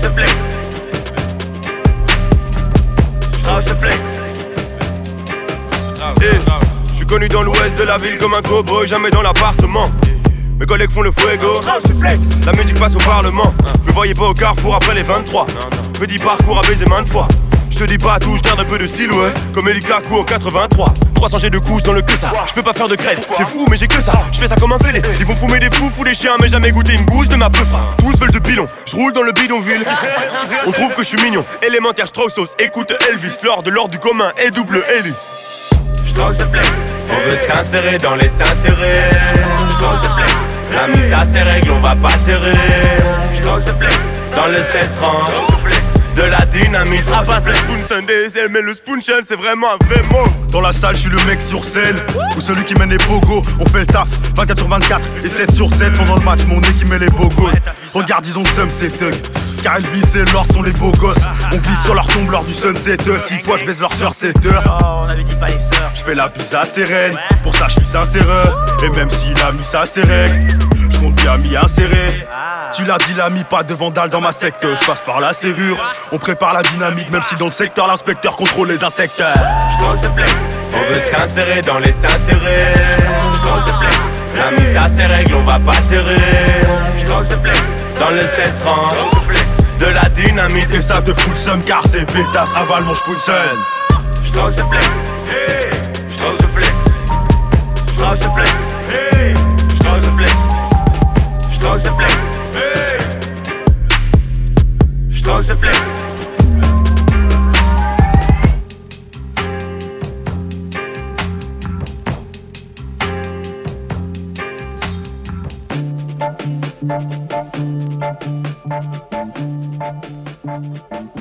ce flex. Ce flex. Je suis connu dans l'ouest de la ville comme un cowboy, jamais dans l'appartement. Mes collègues font le fuego. La musique passe au parlement. Me voyez pas au carrefour après les 23. Me dis parcours à baiser maintes fois. Je te dis pas tout, je garde un peu de style, ouais. Comme Elikaku en 83. 300 G de couches dans le que ça. Je peux pas faire de crête, t'es fou mais j'ai que ça. Je fais ça comme un fêlé. Ils vont fumer des fous, fous des chiens, mais jamais goûter une gousse de ma peufra. Tous veulent de pilon, je roule dans le bidonville. On trouve que je suis mignon. Élémentaire Straussos, écoute Elvis. L'or de l'ordre du commun et double hélice. Ce flex. On veut s'insérer dans les s'insérer. Ce flex. La mise à ses règles, on va pas serrer. Ce flex. Dans le 16-30, Ce flex. de la dynamite. Abasse le spoon Sunday, mais le spoon shell, c'est vraiment un vrai mot. Dans la salle, je suis le mec sur scène, ou celui qui mène les pogos. On fait le taf, 24 sur 24 et 7 sur 7. Pendant le match, mon nez qui met les bogos. Regarde, ils ont seum, c'est thug. Car Elvis et Lord sont les beaux gosses. On glisse sur leur tombe lors du sunset. 6 fois, je baise leur sœur 7 heures. Oh, on avait dit pas les sœurs. Je fais la bise à Sérène, pour ça je suis sincère. Et même s'il a mis ça, ses règles, je compte bien m'y insérer. Tu l'as dit, l'ami, pas de vandale dans ma secte. Je passe par la serrure, on prépare la dynamique. Même si dans le secteur, l'inspecteur contrôle les insectes. Ce flex. On veut s'insérer dans les s'insérer. Ce flex. La mise à ses règles, on va pas serrer. Ce flex. Dans le 16-30, Ce flex. de la dynamite. Et ça te fout le seum car ces pétasses avalent mon spoonson. Ce flex. Ce flex. Ce flex. Ce flex. Ce flex. Ce flex. Thank you.